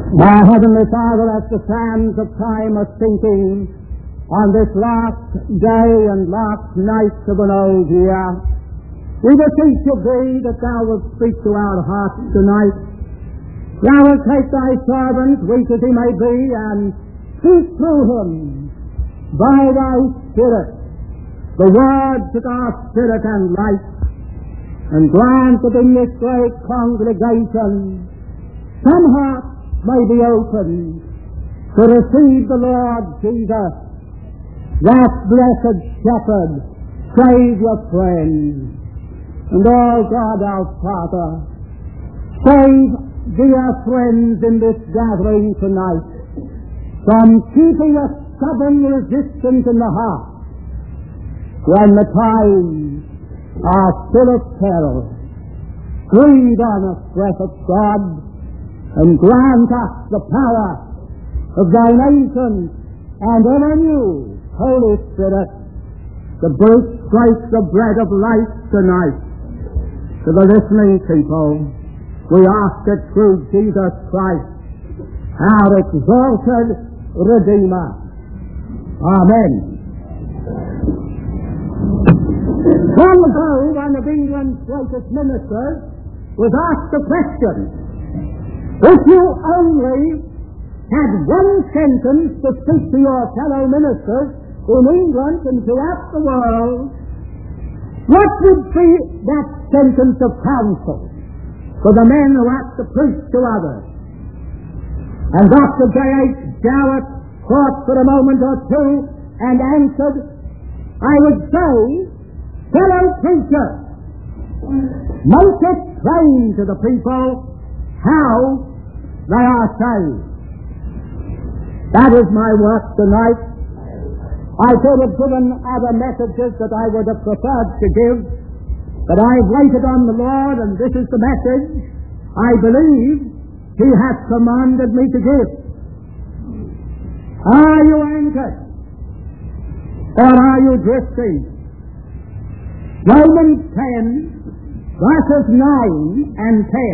My Heavenly Father, as the sands of time are sinking on this last day and last night of an old year, we beseech of Thee that Thou wilt speak to our hearts tonight. Thou wilt take Thy servant, weak as he may be, and speak through him by Thy Spirit the words that are spirit and life, and grant that in this great congregation some hearts may be opened to receive the Lord Jesus, that blessed Shepherd, Saviour, friend. And oh God our Father, save dear friends in this gathering tonight from keeping a stubborn resistance in the heart when the times are full of peril. Breathe on us, breath of God, and grant us the power of Thine ancient and ever new Holy Spirit to break the bread of life tonight to the listening people. We ask it through Jesus Christ, our exalted Redeemer. Amen. Long ago, one of England's greatest ministers was asked the question, if you only had one sentence to speak to your fellow ministers in England and throughout the world, what would be that sentence of counsel for the men who have to preach to others? And Dr. J.H. Jowett thought for a moment or two and answered, I would say, fellow preachers, make it plain to the people how they are saved. That is my work tonight. I could have given other messages that I would have preferred to give, but I've waited on the Lord, and this is the message I believe He has commanded me to give. Are you anchored, or are you drifting? Romans 10, verses 9 and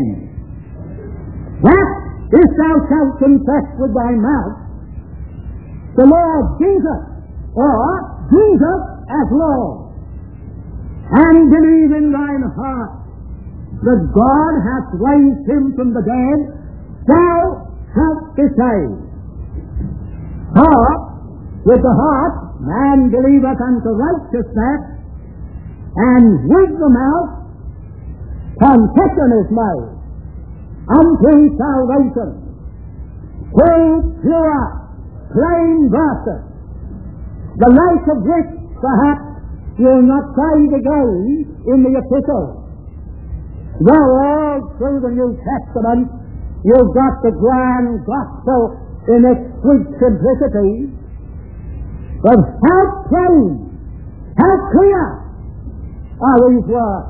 10. That if thou shalt confess with thy mouth the Lord Jesus, or Jesus as Lord, and believe in thine heart that God hath raised him from the dead, thou shalt be saved. For with the heart man believeth unto righteousness, and with the mouth confession is made unto salvation. Two pure, plain verses, the like of which perhaps you'll not find again in the epistle. Though all through the New Testament you've got the grand gospel in its sweet simplicity, but how plain, how clear are these words.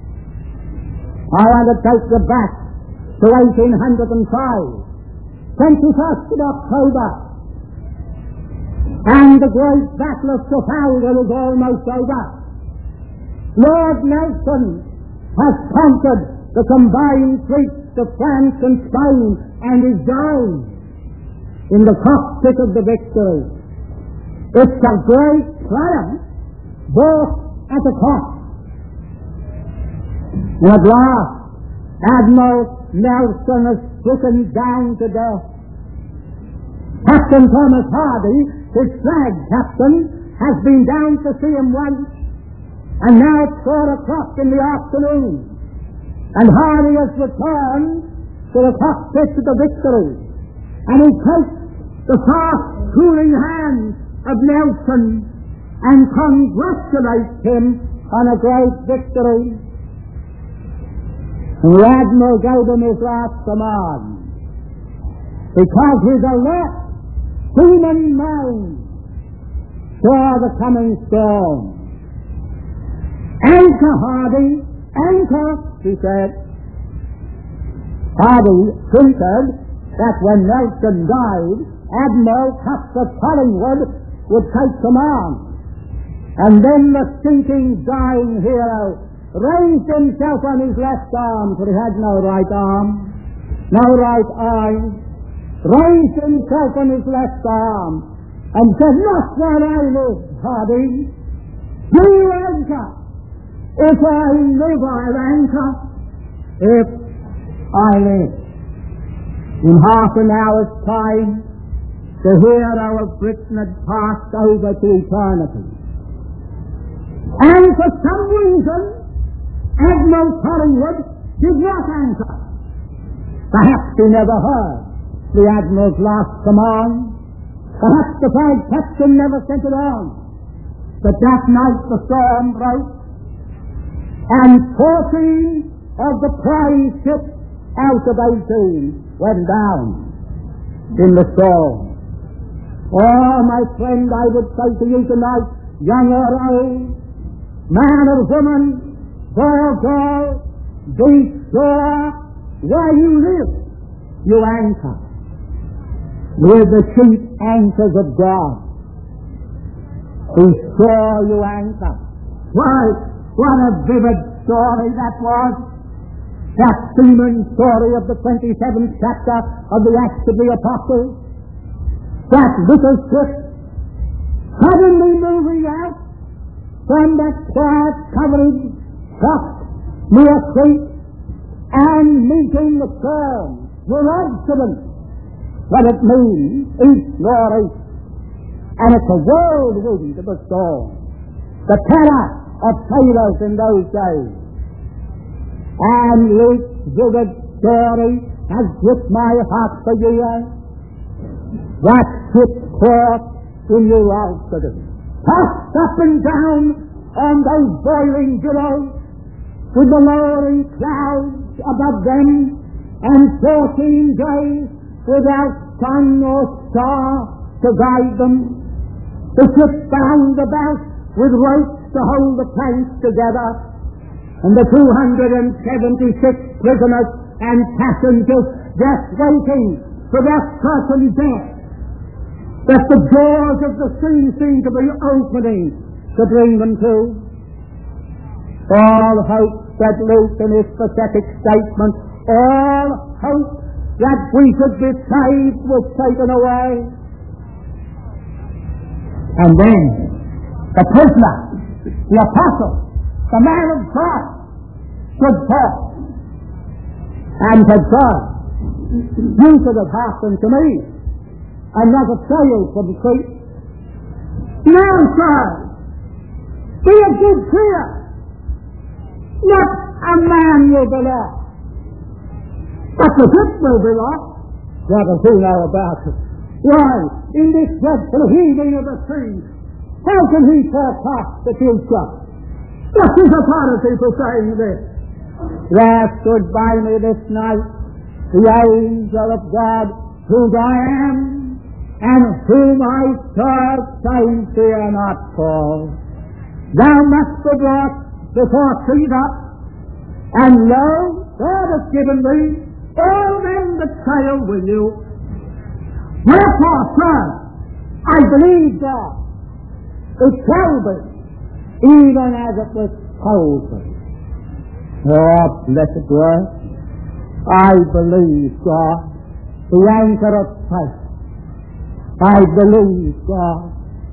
I want to take you back to 1805, 21st of October, and the great battle of Trafalgar is almost over. Lord Nelson has conquered the combined fleets of France and Spain and is dying in the cockpit of the Victory. It's a great triumph, both at a cost. And at last, Admiral Nelson is stricken down to death. Captain Thomas Hardy, his flag captain, has been down to see him once, and now it's 4 o'clock in the afternoon, and Hardy has returned to the cockpit of the Victory, and he takes the fast cooling hand of Nelson and congratulates him on a great victory. And the Admiral gave him his last command, because his alert human mind saw the coming storm. Anchor, Hardy, anchor, he said. Hardy hinted that when Nelson died, Admiral Cuthbert Collingwood would take command. And then the sinking, dying hero raised himself on his left arm, for he had no right arm, no right eye, raised himself on his left arm, and said, "Not while I live, Harding. You anchor. If I live, I'll anchor. If I live." In half an hour's time, the hero of Britain had passed over to eternity. And for some reason, Admiral Collingwood did not anchor. Perhaps he never heard the Admiral's last command. Perhaps the flag captain never sent it on. But that night the storm broke, and 14 of the prize ships out of 18 went down in the storm. Oh, my friend, I would say to you tonight, young or old, man or woman, boy or girl, be sure where you live, you anchor with the chief anchors of God. Be sure you anchor. Why, what a vivid story that was. That seaman story of the 27th chapter of the Acts of the Apostles. That little ship suddenly moving out from that quiet covered dock near Crete and meeting the storm with accident. What it means, east nor east. And it's a whirlwind of a storm. The terror of sailors in those days. And Luke's vivid story has gripped my heart for years. That ship caught in New Amsterdam, tossed up and down on those boiling billows, with the lowering clouds above them, and 14 days without sun or star to guide them. The ship bound about with ropes to hold the planks together, and the 276 prisoners and passengers just waiting for that certain death that the doors of the sea seemed to be opening to bring them to. All hope, said Luke in his pathetic statement, all hope that we could be saved was taken away. And then the prisoner, the apostle, the man of God, stood forth and said, "Sir, you should have hearkened to me and not have sailed from Crete. Now, sir, be of good cheer. Not a man will be lost, but the ship will be lost. What does he know about it? Why, in this dreadful heaving of the sea, how can he forecast the future? What is authority for saying this?" There stood by me this night the angel of God, whose I am, and whom I serve, saying, "Fear not, Paul. Thou must be brought before Caesar, and lo, God has given thee all them that sail with you. Wherefore, sir, I believe God. It shall be, even as it was told me." Oh, blessed word. I believe God, the anchor of faith. I believe God.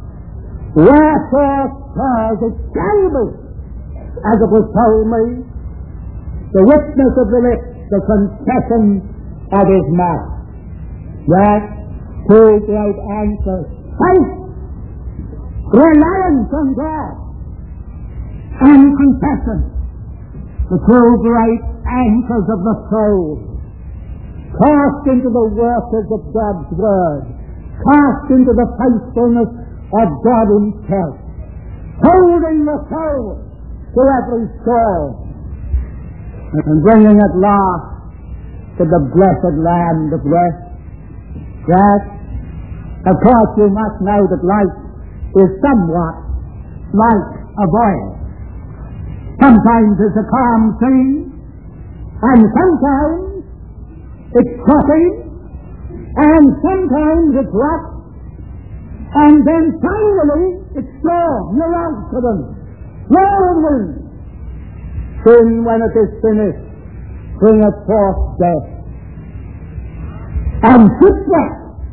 Wherefore, sirs, it shall be, as it was told me, the witness of the lips, the confession of his mouth. That two great anchors, faith, reliance on God, and confession, the two great anchors of the soul, cast into the waters of God's word, cast into the faithfulness of God himself, holding the soul to every storm, and bringing at last to the blessed land of rest. That, of course, you must know that life is somewhat like a voyage. Sometimes it's a calm sea, and sometimes it's crossing, and sometimes it's rough, and then finally it's storm, no accident, whirlwind. Sin, when it is finished, bringeth forth death. and shipwreck,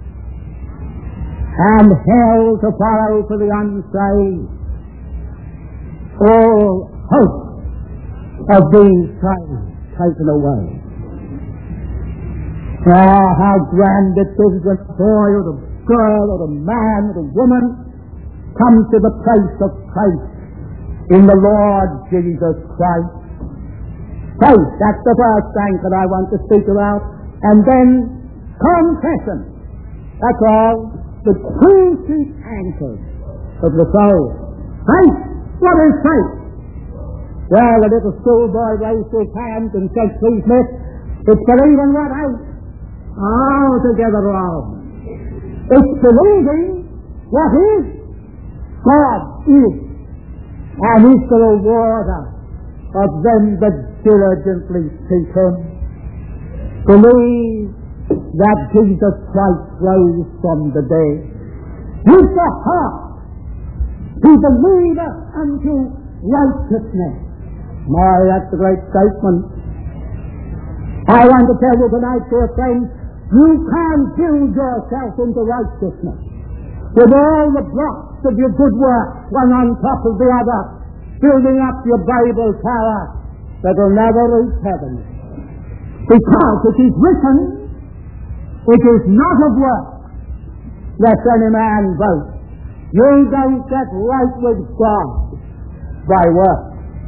and hell to follow for the unsaved. All hope of being saved taken away. Ah, how grand it is when a boy or a girl or a man or a woman comes to the place of faith in the Lord Jesus Christ. Faith, that's the first thing that I want to speak about. And then confession. That's all. The two chief anchors of the soul. Faith. What is faith? Well, the little schoolboy raised his hand and said, "Please, miss, it's believing what ain't." Altogether wrong. It's believing what is. God is, and is the rewarder of them that diligently seek Him. Believe that Jesus Christ rose from the dead. With the heart, He believeth unto righteousness. My, that's a great statement. I want to tell you tonight, dear friends, you can't build yourself into righteousness with all the blocks of your good work, one on top of the other, building up your Bible tower that will never reach heaven. Because it is written, it is not of works, lest any man boast. You don't get right with God by works.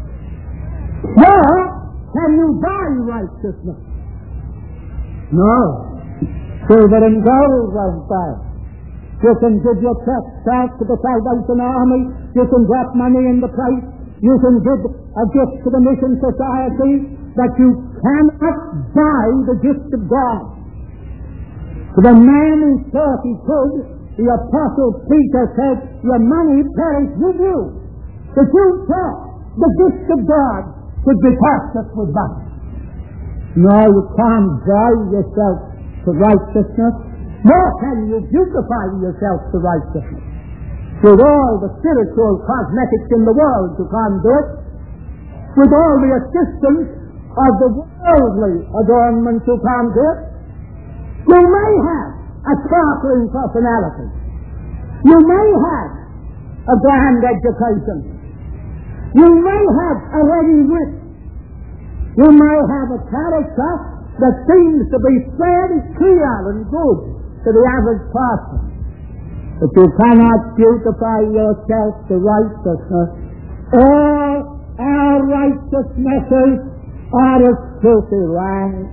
Nor can you buy righteousness. No. Silver and gold won't buy. You can give your self to the Salvation Army. You can drop money in the place. You can give a gift to the Mission Society. But you cannot buy the gift of God. To the man who thought he could, the Apostle Peter said, "Your money perish with you." But you thought the gift of God could be purchased with money. No, you can't buy yourself to righteousness, nor can you beautify yourself to righteousness. With all the spiritual cosmetics in the world, you can't do it. With all the assistance of the worldly adornments, you can't do it. You may have a sparkling personality. You may have a grand education. You may have a ready wit. You may have a character that seems to be fairly clear and good to the average person. But you cannot beautify yourself to righteousness. All our righteousnesses are as filthy rags.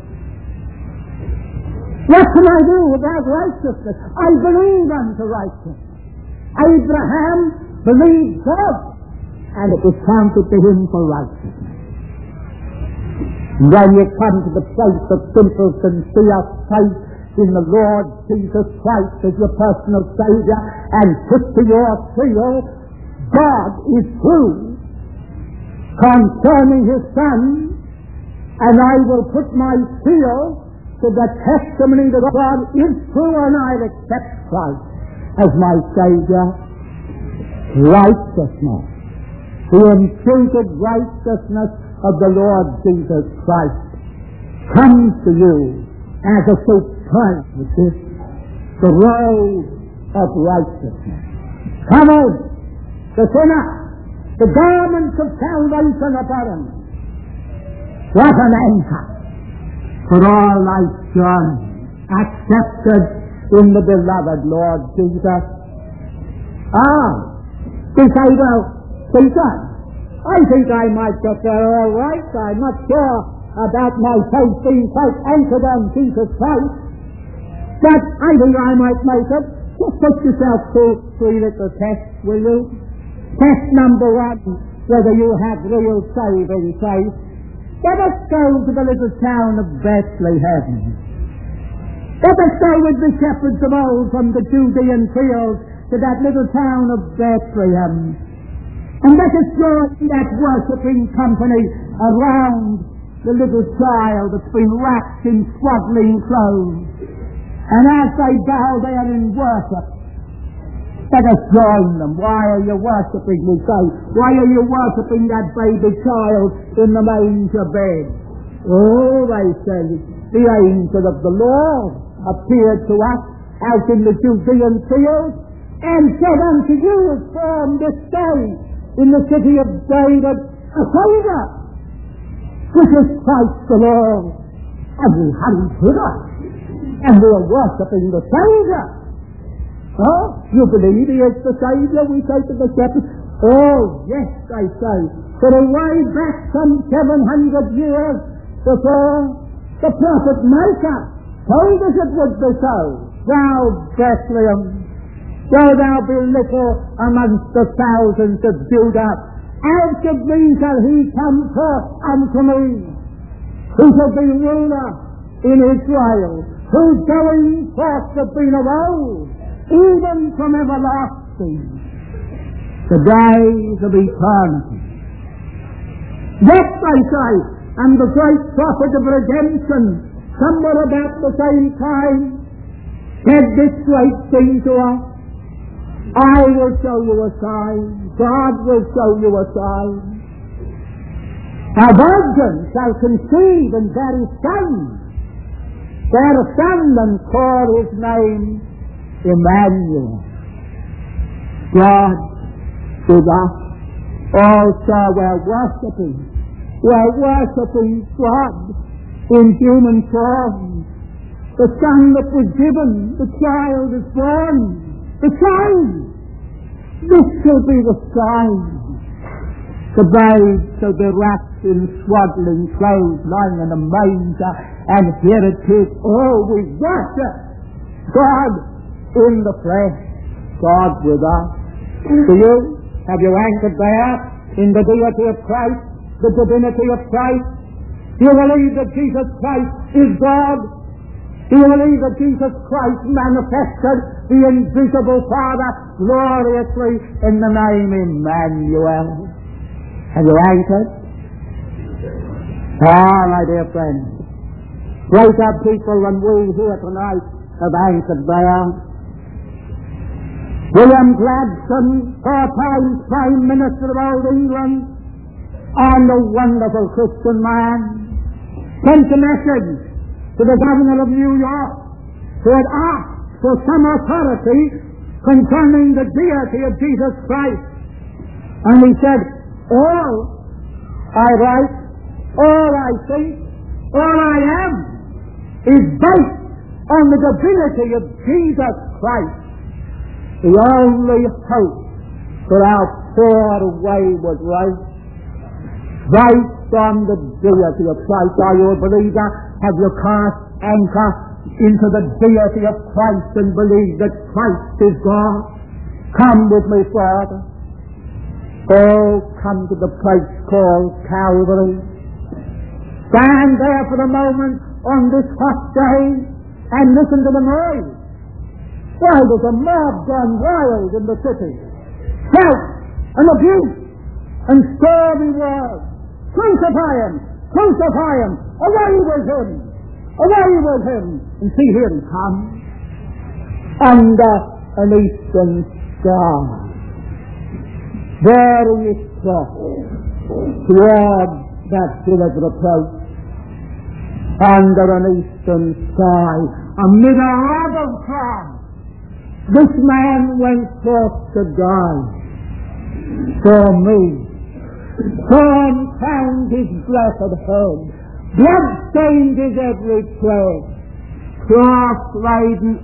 What can I do about righteousness? I believe unto righteousness. Abraham believed God, and it was counted to him for righteousness. When you come to the place of simple, sincere faith in the Lord Jesus Christ as your personal Savior, and put to your seal, God is true concerning His Son, and I will put my seal to the testimony that God is true, and I'll accept Christ as my Savior. Righteousness, the imputed righteousness of the Lord Jesus Christ, comes to you as a superlative, the robe of righteousness. Come on, the sinner, the garments of salvation upon him. What an anchor for all life's journey, accepted in the beloved Lord Jesus. You say, well, Peter, I think I might get there all right. I'm not sure about my faith being quite anchored on Jesus Christ, but I think I might make it. Just put yourself through 3 little tests, will you? Test number 1, whether you have real saving faith. Let us go to the little town of Bethlehem. Let us go with the shepherds of old from the Judean fields to that little town of Bethlehem. And let us join that worshipping company around the little child that's been wrapped in swaddling clothes. And as they bow there in worship, let us join them. Why are you worshipping, we say? Why are you worshipping that baby child in the manger bed? Oh, they say, the angel of the Lord appeared to us out in the Judean fields, and said, unto you is born this day in the city of David a Saviour, which is Christ the Lord. And we hurried hither, and we are worshipping the Saviour. Oh, you believe he is the Saviour? We say to the shepherds. Oh, yes, I say. But away back some 700 years before, the prophet Micah told us it would be so. Thou Bethlehem, though thou be little amongst the thousands of Judah, out of thee shall he come forth unto me, who shall be ruler in Israel, whose goings forth have been of old, even from everlasting, the days of eternity. Yes, I say, and the great prophet of redemption, somewhere about the same time, said this great thing to us: I will show you a sign. God will show you a sign. A virgin shall conceive and bear a son, and call his name Emmanuel. God with us. Also we're worshipping God in human form. The Son that was given, the child is born. The sign. This shall be the sign. The babe shall be wrapped in swaddling clothes, lying in a manger, and here it is. Oh, we worship God in the flesh, God with us. Do you? Have you anchored there in the deity of Christ, the divinity of Christ? Do you believe that Jesus Christ is God? Do you believe that Jesus Christ manifested the invisible Father gloriously in the name Emmanuel? Have you anchored? Ah, my dear friends, greater people than we here tonight have anchored there. William Gladstone, 4 times Prime Minister of Old England, and a wonderful Christian man, sent a message to the Governor of New York, who had asked for some authority concerning the deity of Jesus Christ. And he said, all I write, all I think, all I am is based on the divinity of Jesus Christ, the only hope for our poor wayward race, based on the deity of Christ. Are you a believer? Have you cast anchor into the deity of Christ and believe that Christ is God? Come with me, Father. Oh, come to the place called Calvary. Stand there for a moment on this hot day and listen to the noise. Why, there's a mob gone wild in the city. Shout and abuse and stormy words. Crucify him! Crucify him! Away with him! Away with him! And see, here he comes, under an eastern star, bearing his cross toward that hill of reproach, under an eastern sky, amid a rebel crowd. This man went forth to die for me. Thorn crowned his blessed head, blood stained his every tread, cross laden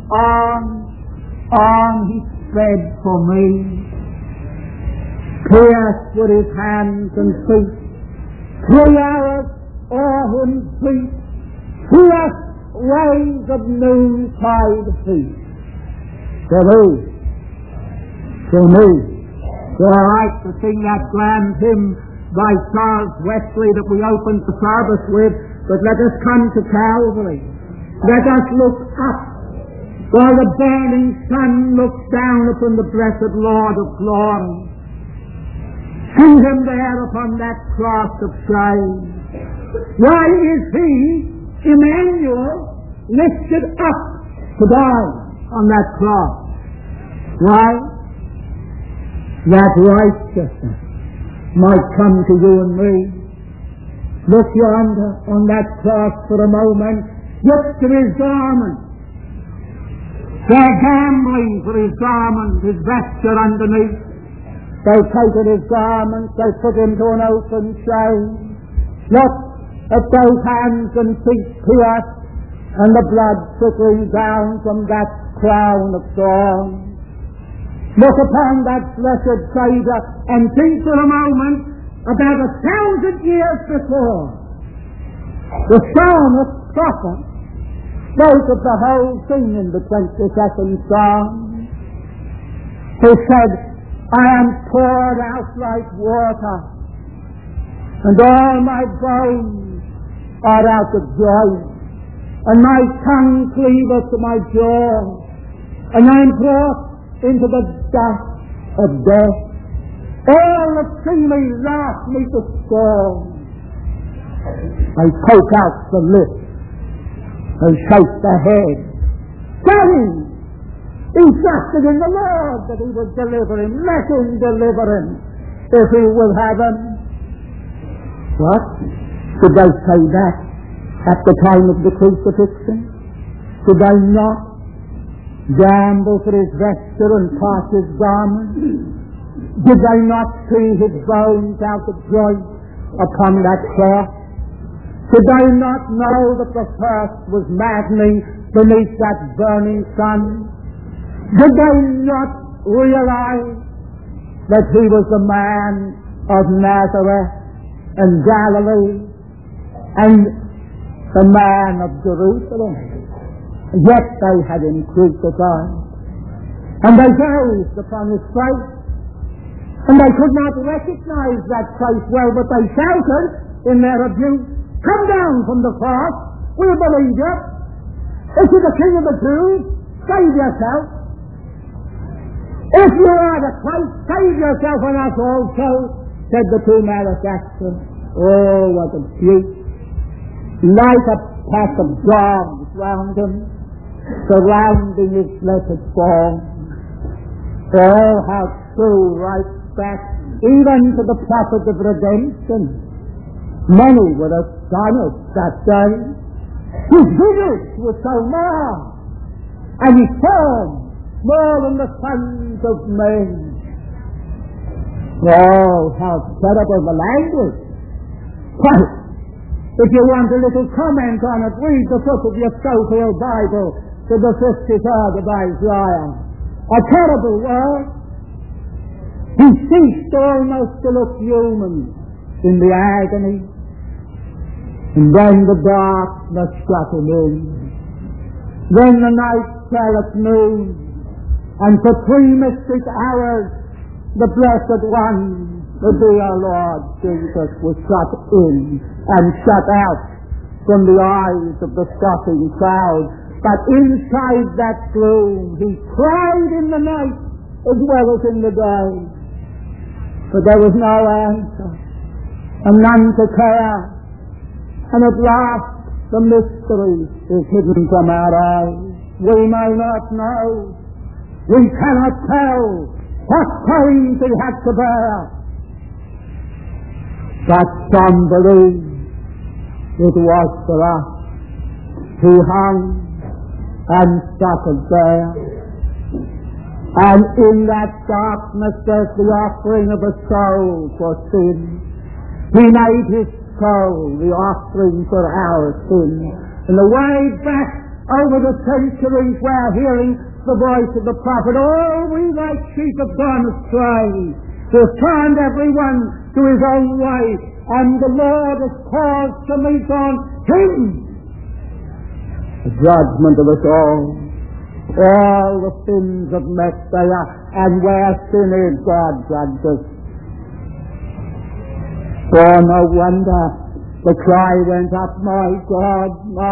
on he sped for me, pierced with his hands and feet, 3 hours o'er him beat, pierced rays of noontide heat. For me. So I like to sing that grand hymn by Charles Wesley that we opened the service with, but let us come to Calvary. Let us look up, while the burning sun looks down upon the blessed Lord of glory. See him there upon that cross of shame. Why is he, Emmanuel, lifted up to die on that cross? Why? That righteousness might come to you and me. Look yonder on that cross for a moment. Look to his garment. They're gambling for his garment, his vesture underneath. They've taken his garment, they've put him to an open shame. Look at those hands and feet pierced, and the blood trickling down from that crown of thorns. Look upon that blessed Saviour and think for a moment about 1,000 years before. The psalmist prophet spoke of the whole thing in the 22nd Psalm. He said, I am poured out like water, and all my bones are out of joint, and my tongue cleaveth to my jaw, and I am brought into the dust of death. All that see me laugh me to scorn. I poke out the lips and shake the head. Tell him he trusted in the Lord that he would deliver him. Let him deliver him if he will have him. What? Did they say that at the time of the crucifixion? Did they not gamble for his vesture and part his garment? Did they not see his bones out of joint upon that cross? Did they not know that the first was maddening beneath that burning sun? Did they not realize that he was the man of Nazareth and Galilee and the man of Jerusalem? Yet they had him crucified, and they gazed upon his face, and they could not recognize that face well, but they shouted in their abuse, come down from the cross, we believe you. If you're the King of the Jews, save yourself. If you are the Christ, save yourself and us also, said the two malefactors. Oh, what a beauty! Like a pack of dogs round him, surrounding his blessed form. Oh, how true right back even to the prophet of redemption. Many were astonished that day. His visage was so marked, and his form more than the sons of men. Oh, how terrible the language! But if you want a little comment on it, read the book of your Scofield Bible to the 53rd of Isaiah. A terrible word. He ceased almost to look human in the agony. And then the darkness shut him in. Then the night fell at noon, and for 3 mystic hours the Blessed One, the dear Lord Jesus, was shut in and shut out from the eyes of the scoffing crowd. But inside that gloom he cried in the night as well as in the day. But there was no answer, and none to care. And at last the mystery is hidden from our eyes. We may not know, we cannot tell what pains he had to bear. But some believe it was for us. He hung and suffered there. And in that darkness there's the offering of a soul for sin. He made his soul the offering for our sin. And the way back over the centuries where hearing the voice of the prophet, all we like sheep have gone astray. He has turned everyone to his own way, and the Lord has caused to meet on him the judgment of us all. All the sins of Messiah, and where sin is, God judges. For no wonder the cry went up, my God,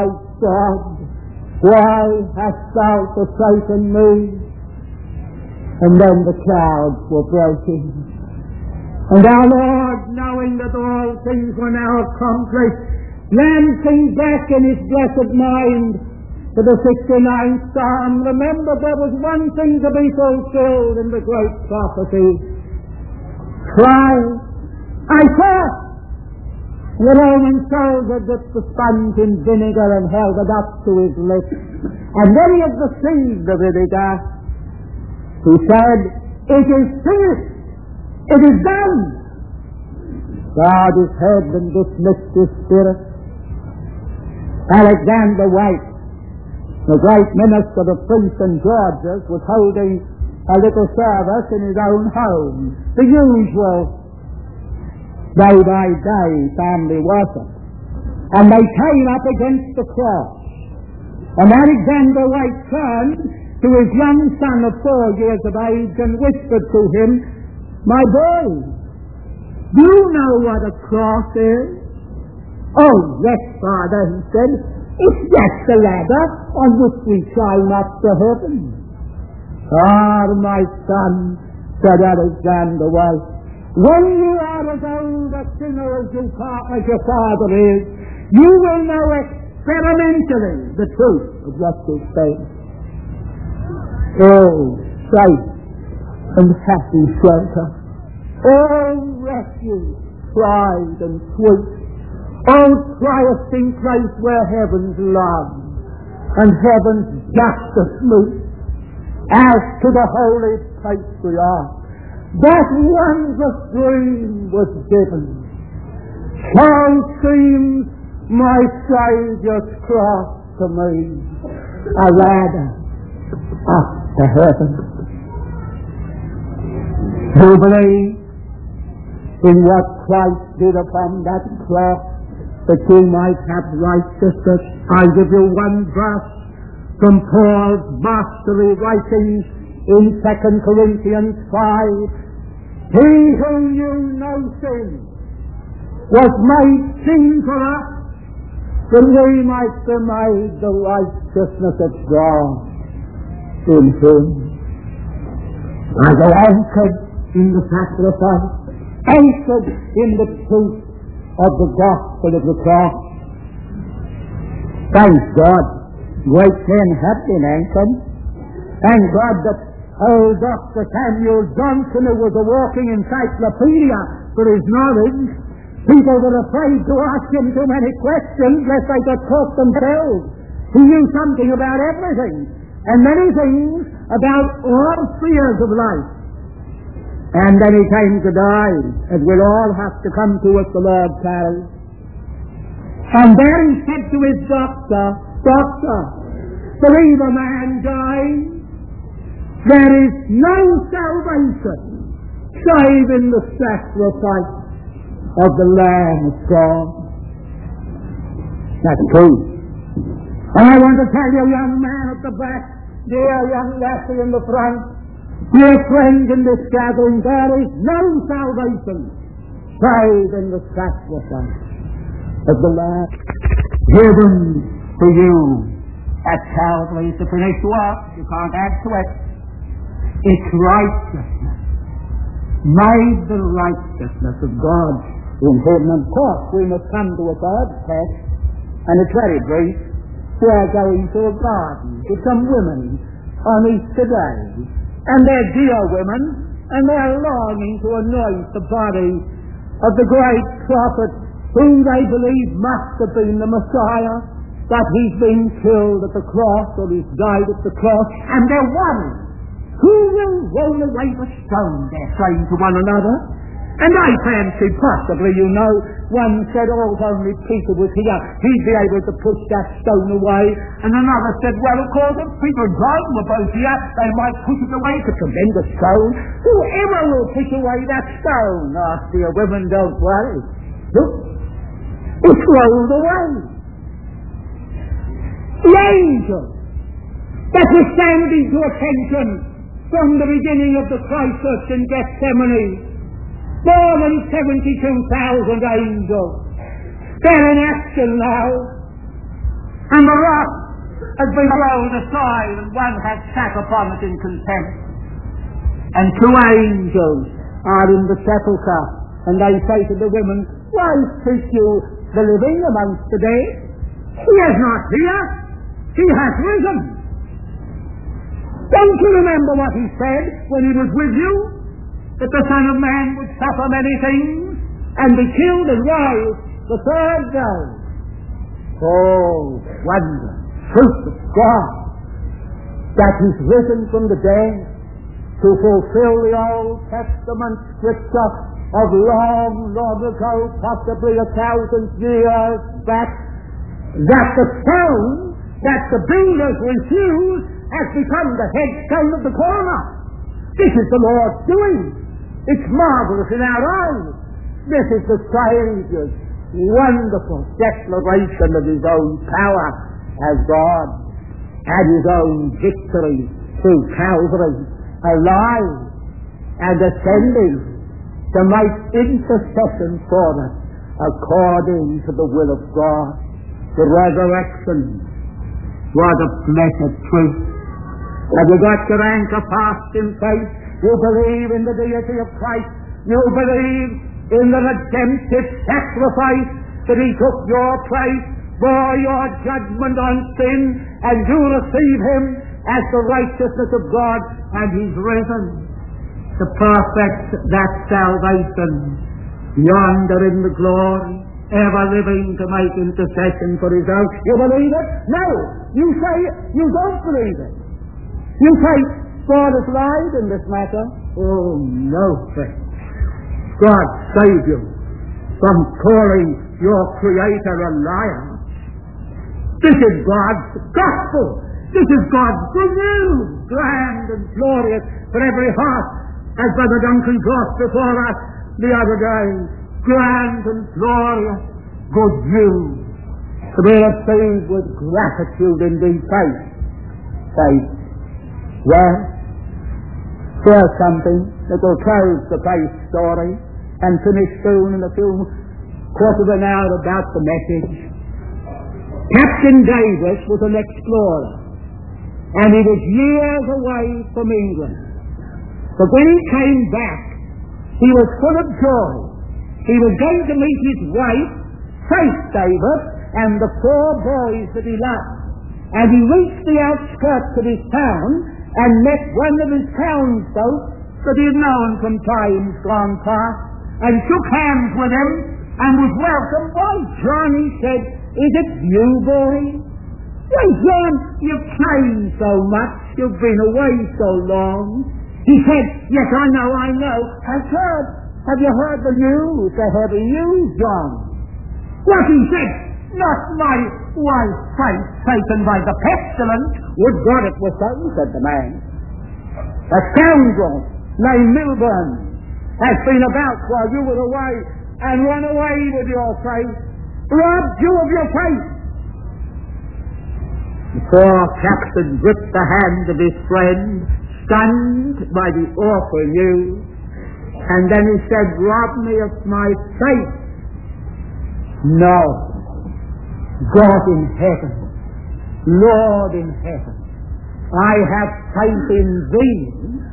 why hast thou forsaken me? And then the clouds were breaking. And our Lord, knowing that all things were now accomplished, glancing back in his blessed mind to the 69th Psalm, remembered there was one thing to be fulfilled in the great prophecy. Cry, I thirst. The Roman soldier dipped the sponge in vinegar and held it up to his lips. And when he had received the vinegar, he said, "It is finished. It is done." God has heard and dismissed his spirit. Alexander White, the great minister of Prince and George's, was holding a little service in his own home, the usual day-by-day family worship. And they came up against the cross. And Alexander White turned to his young son of 4 years of age and whispered to him, "My boy, do you know what a cross is?" "Oh, yes, Father," he said. "It's just a ladder on which we climb up to heaven." "Ah, my son," said Alexander White, "when you are as old a sinner as your father is, you will know experimentally the truth of what you say." Oh, safe and happy shelter. Oh, refuge, pride and sweet. Oh, trysting place where heaven's love and heaven's justice meet. As to the holy patriarch, that wondrous dream was given. So seems my Saviour's cross to me, a ladder up to heaven. Do you believe in what Christ did upon that cross, that you might have righteousness? I give you one verse from Paul's mastery writings in 2 Corinthians 5. "He who knew no sin was made sin for us, that we might be made the righteousness of God in him." I go anchored in the sacrifice, anchored in the truth of the gospel of the cross. Thank God, great men have been anchored. Thank God that old Dr. Samuel Johnson, who was a walking encyclopedia for his knowledge, people were afraid to ask him too many questions lest they got caught themselves. He knew something about everything, and many things about all spheres of life. And then he came to die, as we'll all have to come to if the Lord tarries. And then he said to his doctor, "Doctor, believe a man dies, there is no salvation save in the sacrifice of the Lamb of God." That's true. And I want to tell you, young man at the back, dear young lassie in the front, dear friend in this gathering, there is no salvation save in the sacrifice of the Lamb given to you at Calvary to finish work. You can't add to it. It's righteousness, made the righteousness of God in him. And of course, we must come to a third test, and it's very brief. We're going to a garden with some women on Easter Day, and they're dear women, and they're longing to anoint the body of the great prophet whom they believe must have been the Messiah, that he's been killed at the cross, or he's died at the cross, and they're worried. Who will roll away the stone, they're saying to one another? And I fancy possibly, one said, "Oh, if only Peter was here, he'd be able to push that stone away." And another said, "Well, of course, if Peter and John were both here, they might push it away." It's a tremendous stone. Whoever will push away that stone? "Oh, dear women, don't worry. Look, it's rolled away." The angel that was standing to attention from the beginning of the crisis in Gethsemane, more than 72,000 angels, they're in action now, and the rock has been rolled aside, and one has sat upon it in contempt, and 2 angels are in the sepulchre, and they say to the women, "Why seek you the living amongst the dead? He is not here, he has risen. Don't you remember what he said when he was with you? That the Son of Man would suffer many things and be killed and rise the third day. Oh, wonder, truth of God, that He's risen from the dead to fulfill the Old Testament scripture of long, long ago, possibly 1,000 years back, that the stone that the builders refused has become the headstone of the corner. This is the Lord's doing. It's marvelous in our eyes. This is the Saviour's wonderful declaration of His own power as God and His own victory through Calvary, alive and ascending to make intercession for us according to the will of God. The resurrection was a blessed truth. Have you got your anchor fast in faith? You believe in the deity of Christ. You believe in the redemptive sacrifice that He took your place, bore your judgment on sin, and you receive Him as the righteousness of God, and He's risen to perfect that salvation yonder in the glory, ever living to make intercession for His own. You believe it? No. You say you don't believe it. You say God has lied in this matter. Oh, no, friend. God save you from calling your Creator a liar. This is God's gospel. This is God's good news, grand and glorious for every heart, as Brother Duncan brought before us the other day. Grand and glorious good news to be received with gratitude indeed. Faith. Well, here's something that will close the faith story and finish soon in a few quarters of an hour about the message. Captain Davis was an explorer, and he was years away from England. But when he came back, he was full of joy. He was going to meet his wife, Faith Davis, and the 4 boys that he loved. And he reached the outskirts of his town and met one of his townsfolk that he had known from times gone past, and shook hands with him and was welcomed. "Why, John," he said, "is it you, boy? Why, John, you've changed so much. You've been away so long." He said, "Yes, I know. I've heard. Have you heard the news? The heavy news, John?" "What?" he said. "Not my wife, Faith, taken by the pestilence." "Would God it was so," said the man. "A scoundrel named Milburn has been about while you were away and run away with your faith, robbed you of your faith." The poor captain gripped the hand of his friend, stunned by the awful news, and then he said, "Rob me of my faith? No. God in heaven, Lord in heaven, I have faith in Thee,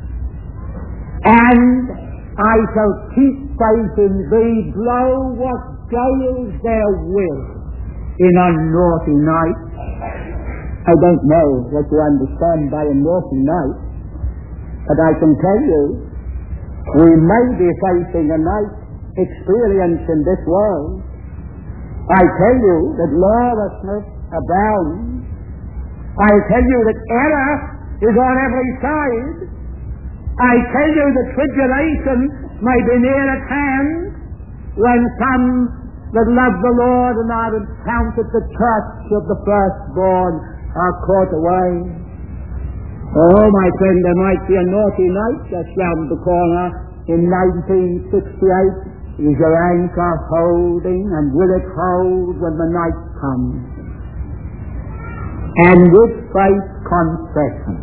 and I shall keep faith in Thee, blow what gales there will in a naughty night." I don't know what you understand by a naughty night, but I can tell you, we may be facing a night experience in this world. I tell you that lawlessness abounds. I tell you that error is on every side. I tell you that tribulation may be near at hand when some that love the Lord and are counted the church of the firstborn are caught away. Oh, my friend, there might be a naughty night just round the corner in 1968. Is your anchor holding, and will it hold when the night comes? And with faith, confession.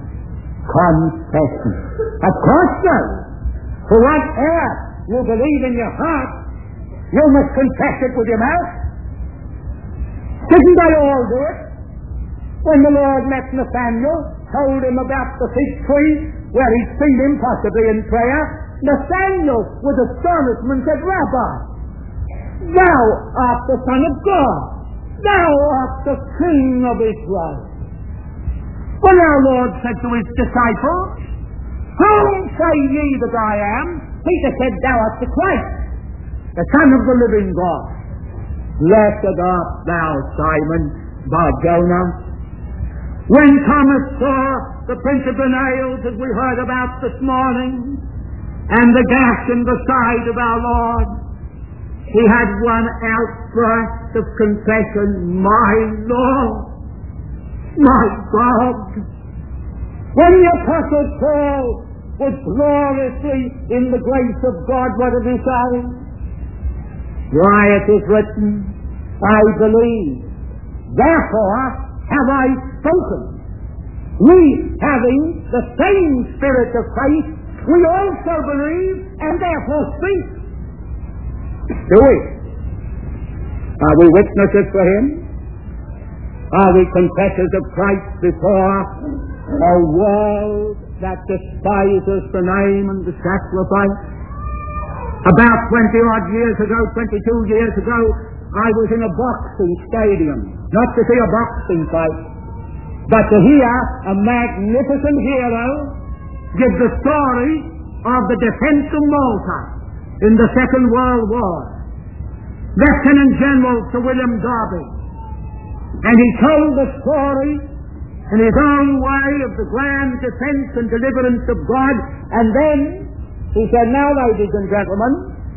Of course so. For whatever you believe in your heart, you must confess it with your mouth. Didn't they all do it? When the Lord met Nathanael, told him about the fig tree, where he'd seen him possibly in prayer, Nathanael, with astonishment, said, "Rabbi, thou art the Son of God. Thou art the King of Israel." When our Lord said to his disciples, "Whom say ye that I am?" Peter said, "Thou art the Christ, the Son of the living God." Blessed art thou, Simon Bar-Jonah. When Thomas saw the print of the nails, as we heard about this morning, and the gash in the side of our Lord, he had one outburst of confession, my Lord, my God. When the Apostle Paul was gloriously in the grace of God, what did he say? Why, it is written, I believe, therefore have I spoken. We, having the same spirit of faith, we also believe and therefore speak. Do we? Are we witnesses for him? Are we confessors of Christ before a world that despises the name and the sacrifice? About 20-odd years ago, 22 years ago, I was in a boxing stadium, not to see a boxing fight, but to hear a magnificent hero give the story of the defense of Malta in the Second World War. Lieutenant General Sir William Darby. And he told the story in his own way of the grand defense and deliverance of God. And then he said, now, ladies and gentlemen,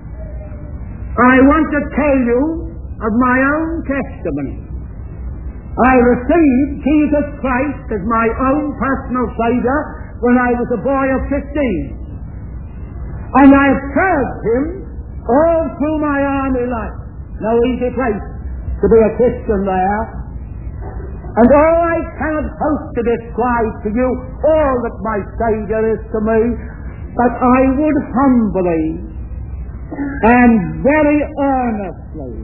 I want to tell you of my own testimony. I received Jesus Christ as my own personal Savior when I was a boy of 15. And I have served him all through my army life. No easy place to be a Christian there. And all I cannot hope to describe to you all that my Savior is to me, but I would humbly and very earnestly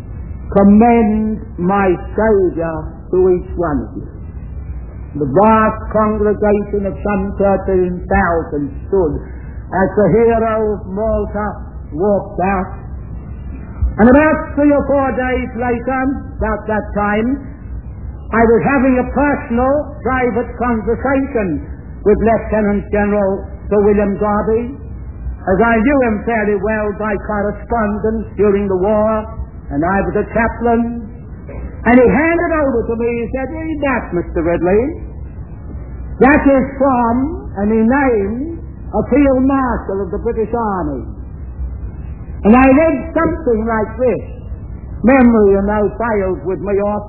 commend my Savior to each one of you. The vast congregation of some 13,000 stood as the hero of Malta walked out. And about 3 or 4 days later, about that time, I was having a personal, private conversation with Lieutenant General Sir William Darby, as I knew him fairly well by correspondence during the war, and I was a chaplain. And he handed over to me, he said, read that, Mr. Ridley. That is from, and he named, a Field Marshal of the British Army. And I read something like this. Memory, fails with me often.